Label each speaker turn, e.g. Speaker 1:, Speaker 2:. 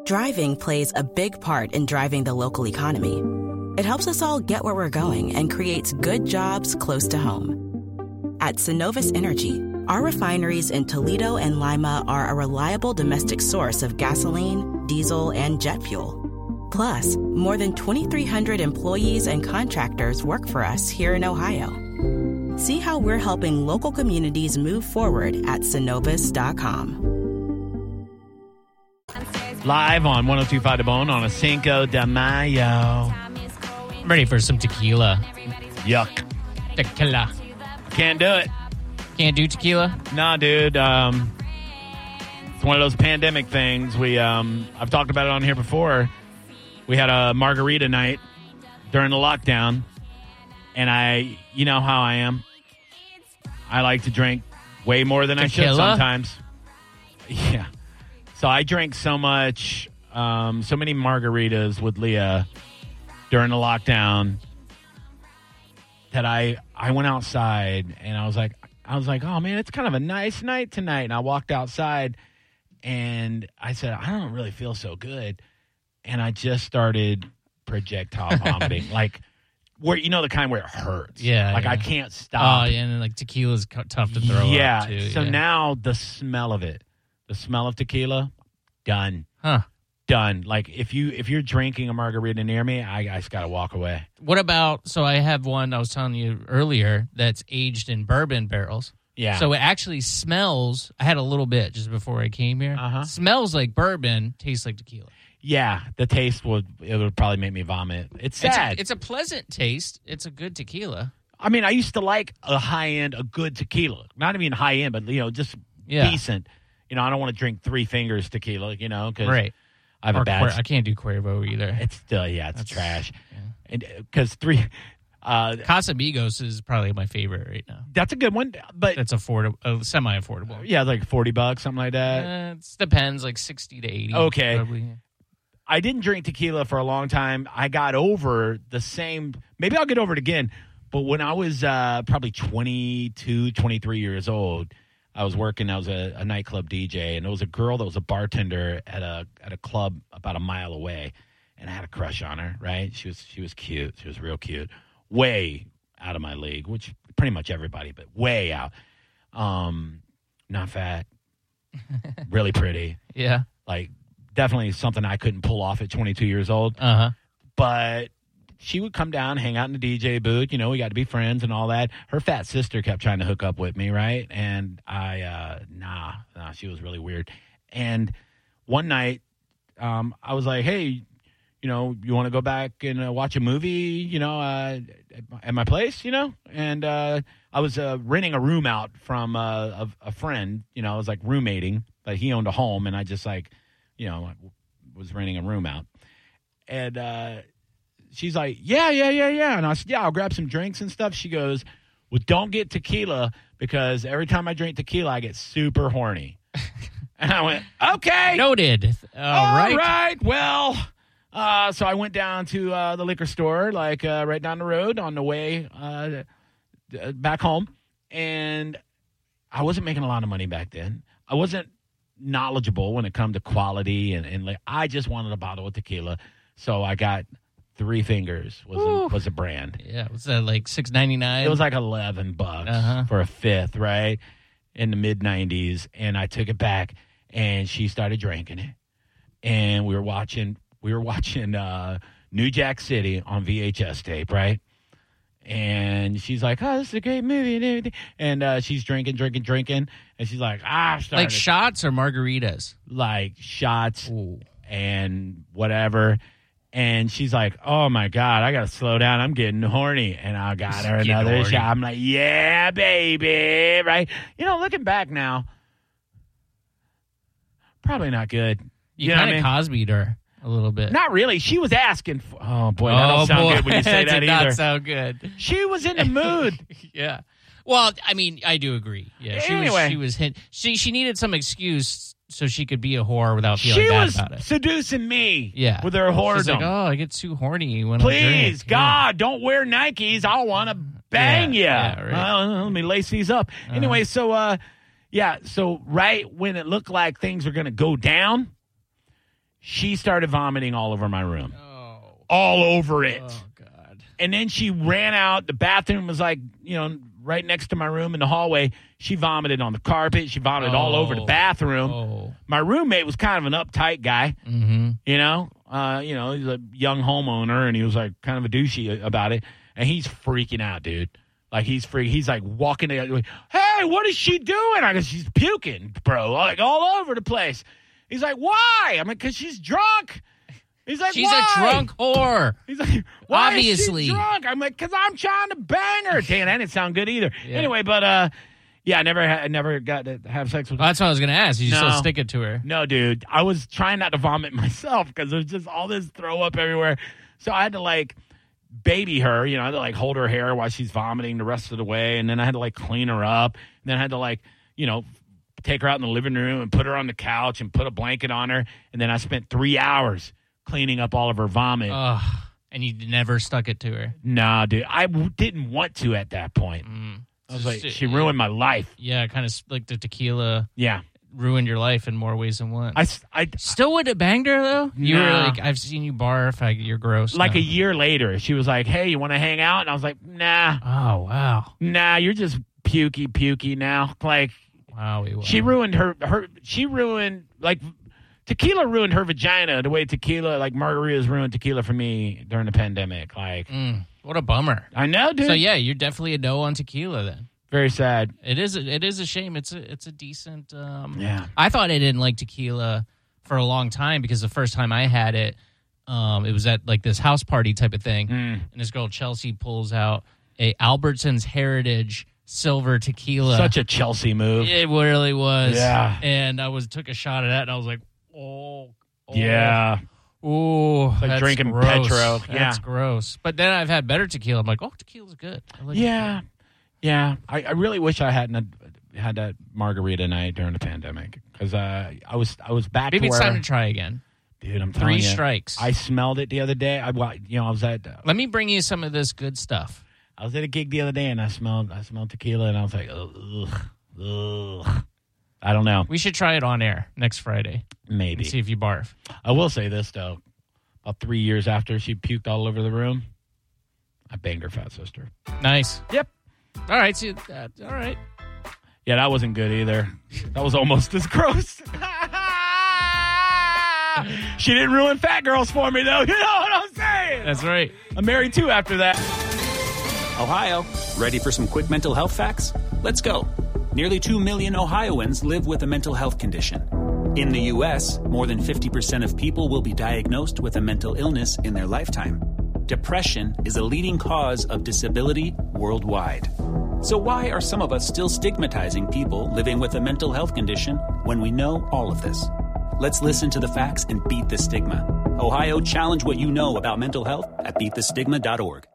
Speaker 1: Driving plays a big part in driving the local economy. It helps us all get where we're going and creates good jobs close to home. At Synovus Energy, our refineries in Toledo and Lima are a reliable domestic source of gasoline, diesel, and jet fuel. Plus, more than 2,300 employees and contractors work for us here in Ohio. See how we're helping local communities move forward at Synovus.com.
Speaker 2: Live on 102.5 The Bone on a Cinco de Mayo.
Speaker 3: I'm ready for some tequila.
Speaker 2: Yuck.
Speaker 3: Tequila.
Speaker 2: Can't do it.
Speaker 3: Can't do tequila?
Speaker 2: Nah, dude. It's one of those pandemic things. I've talked about it on here before. We had a margarita night during the lockdown. And you know how I am. I like to drink way more than
Speaker 3: tequila?
Speaker 2: I should sometimes. Yeah. So I drank so much, so many margaritas with Leah during the lockdown that I went outside and I was like, oh man, it's kind of a nice night tonight. And I walked outside and I said, I don't really feel so good. And I just started projectile vomiting, like where, you know, the kind where it hurts.
Speaker 3: Yeah.
Speaker 2: Like I can't stop.
Speaker 3: Oh, yeah, and like tequila's tough to throw up too.
Speaker 2: So now the smell of it. The smell of tequila, done.
Speaker 3: Huh.
Speaker 2: Done. Like if you're drinking a margarita near me, I just got to walk away.
Speaker 3: What about, so I have one I was telling you earlier that's aged in bourbon barrels.
Speaker 2: Yeah.
Speaker 3: So it actually smells, I had a little bit just before I came here.
Speaker 2: Uh-huh.
Speaker 3: Smells like bourbon, tastes like tequila.
Speaker 2: Yeah, the taste would probably make me vomit. It's sad.
Speaker 3: It's a pleasant taste. It's a good tequila.
Speaker 2: I mean, I used to like a good tequila. Not even high end, but, you know, just decent. You know, I don't want to drink Three Fingers tequila, you know, because I have a bad...
Speaker 3: I can't do Cuervo either.
Speaker 2: It's still, it's trash.
Speaker 3: Yeah.
Speaker 2: And because
Speaker 3: Casamigos is probably my favorite right now.
Speaker 2: That's a good one, but...
Speaker 3: It's affordable, semi-affordable.
Speaker 2: Yeah, like $40, something like that.
Speaker 3: It depends, like 60 to 80.
Speaker 2: Okay.
Speaker 3: Probably.
Speaker 2: I didn't drink tequila for a long time. I got over the same... Maybe I'll get over it again. But when I was probably 22, 23 years old... I was working. I was a nightclub DJ, and there was a girl that was a bartender at a club about a mile away, and I had a crush on her. Right? She was cute. She was real cute. Way out of my league, which pretty much everybody, but way out. Not fat, really pretty.
Speaker 3: Yeah,
Speaker 2: like definitely something I couldn't pull off at 22 years old. But she would come down, hang out in the DJ booth. You know, we got to be friends and all that. Her fat sister kept trying to hook up with me, right? And nah, she was really weird. And one night, I was like, hey, you know, you want to go back and watch a movie, you know, at my place, you know? And I was renting a room out from a friend, you know, I was like roommating, but he owned a home, and I just like, you know, was renting a room out. And she's like, yeah. And I said, yeah, I'll grab some drinks and stuff. She goes, well, don't get tequila because every time I drink tequila, I get super horny. And I went, okay.
Speaker 3: Noted. All
Speaker 2: right. Well, so I went down to the liquor store, like right down the road on the way back home. And I wasn't making a lot of money back then. I wasn't knowledgeable when it come to quality. And like, I just wanted a bottle of tequila. So I got... Three Fingers was a brand.
Speaker 3: Yeah, was that like $6.99?
Speaker 2: It was like $11 for a fifth, right? In the mid '90s, and I took it back, and she started drinking it, and we were watching New Jack City on VHS tape, right? And she's like, "Oh, this is a great movie," and everything. And she's drinking, and she's like,
Speaker 3: like shots or margaritas,
Speaker 2: like shots and whatever. And she's like, oh, my God, I got to slow down. I'm getting horny. And I got her another shot. I'm like, yeah, baby, right? You know, looking back now, probably not good.
Speaker 3: You kind of Cosby'd her a little bit.
Speaker 2: Not really. She was asking for, oh, boy, that don't sound good when you say that
Speaker 3: either.
Speaker 2: either.
Speaker 3: Not sound good.
Speaker 2: She was in the mood.
Speaker 3: Yeah. Well, I mean, I do agree. Yeah. She needed some excuse so she could be a whore without feeling bad about it.
Speaker 2: She was seducing me with her whoredom.
Speaker 3: She's like, oh, I get too horny when I drink.
Speaker 2: Please, God, don't wear Nikes. I want to bang you.
Speaker 3: Yeah, right.
Speaker 2: Let me lace these up. Anyway, so right when it looked like things were going to go down, she started vomiting all over my room. All over it.
Speaker 3: Oh, God.
Speaker 2: And then she ran out. The bathroom was like, right next to my room in the hallway. She vomited on the carpet. She vomited all over the bathroom.
Speaker 3: Oh.
Speaker 2: My roommate was kind of an uptight guy.
Speaker 3: Mm-hmm.
Speaker 2: He's a young homeowner, and he was like kind of a douchey about it. And he's freaking out, dude. Like he's like walking in, hey, what is she doing? I go, she's puking, bro, like all over the place. He's like, why? I'm like, because she's drunk. He's like,
Speaker 3: she's
Speaker 2: why?
Speaker 3: a drunk whore.
Speaker 2: He's like, why
Speaker 3: obviously
Speaker 2: is she drunk? I'm like, because I'm trying to bang her. Damn, that didn't sound good either. Yeah. Anyway, but I never got to have sex with her.
Speaker 3: Well, that's what I was going to ask. You still stick it to her?
Speaker 2: No, dude. I was trying not to vomit myself because there's just all this throw up everywhere. So I had to like baby her, I had to like hold her hair while she's vomiting the rest of the way, and then I had to like clean her up, and then I had to like take her out in the living room and put her on the couch and put a blanket on her, and then I spent 3 hours cleaning up all of her vomit.
Speaker 3: And you never stuck it to her?
Speaker 2: Nah, dude, I didn't want to at that point. I was like, she ruined my life.
Speaker 3: Yeah, kind of like the tequila.
Speaker 2: Yeah.
Speaker 3: Ruined your life in more ways than one.
Speaker 2: I
Speaker 3: still wouldn't have banged her, though? You
Speaker 2: nah.
Speaker 3: were like, I've seen you barf. You're gross.
Speaker 2: Like a year later, she was like, hey, you want to hang out? And I was like, nah.
Speaker 3: Oh, wow.
Speaker 2: Nah, you're just pukey now. Like,
Speaker 3: wow.
Speaker 2: She ruined tequila ruined her vagina the way tequila, like margaritas ruined tequila for me during the pandemic. Like,
Speaker 3: what a bummer.
Speaker 2: I know, dude.
Speaker 3: So, yeah, you're definitely a no on tequila then.
Speaker 2: Very sad.
Speaker 3: It is a shame. It's a decent.
Speaker 2: Yeah.
Speaker 3: I thought I didn't like tequila for a long time because the first time I had it, it was at like this house party type of thing, and this girl Chelsea pulls out a Albertsons Heritage silver tequila.
Speaker 2: Such a Chelsea move.
Speaker 3: It really was.
Speaker 2: Yeah.
Speaker 3: And I took a shot of that, and I was like,
Speaker 2: yeah.
Speaker 3: Ooh,
Speaker 2: like
Speaker 3: that's
Speaker 2: drinking
Speaker 3: gross.
Speaker 2: Petro.
Speaker 3: That's gross. But then I've had better tequila. I'm like, tequila's good. I like
Speaker 2: tequila. Yeah, I really wish I hadn't had that margarita night during the pandemic because I was back.
Speaker 3: Maybe
Speaker 2: to where,
Speaker 3: it's time to try again,
Speaker 2: dude. I'm telling you,
Speaker 3: 3 strikes.
Speaker 2: I smelled it the other day. I was at.
Speaker 3: Let me bring you some of this good stuff.
Speaker 2: I was at a gig the other day and I smelled tequila and I was like, ugh. I don't know.
Speaker 3: We should try it on air next Friday.
Speaker 2: Maybe.
Speaker 3: And see if you barf.
Speaker 2: I will say this though, about 3 years after she puked all over the room, I banged her fat sister.
Speaker 3: Nice.
Speaker 2: Yep.
Speaker 3: All right. So, all right.
Speaker 2: Yeah, that wasn't good either. That was almost as gross. She didn't ruin fat girls for me, though. You know what I'm saying?
Speaker 3: That's right.
Speaker 2: I'm married, too, after that.
Speaker 4: Ohio, ready for some quick mental health facts? Let's go. Nearly 2 million Ohioans live with a mental health condition. In the U.S., more than 50% of people will be diagnosed with a mental illness in their lifetime. Depression is a leading cause of disability worldwide. So why are some of us still stigmatizing people living with a mental health condition when we know all of this? Let's listen to the facts and beat the stigma. Ohio, challenge what you know about mental health at beatthestigma.org.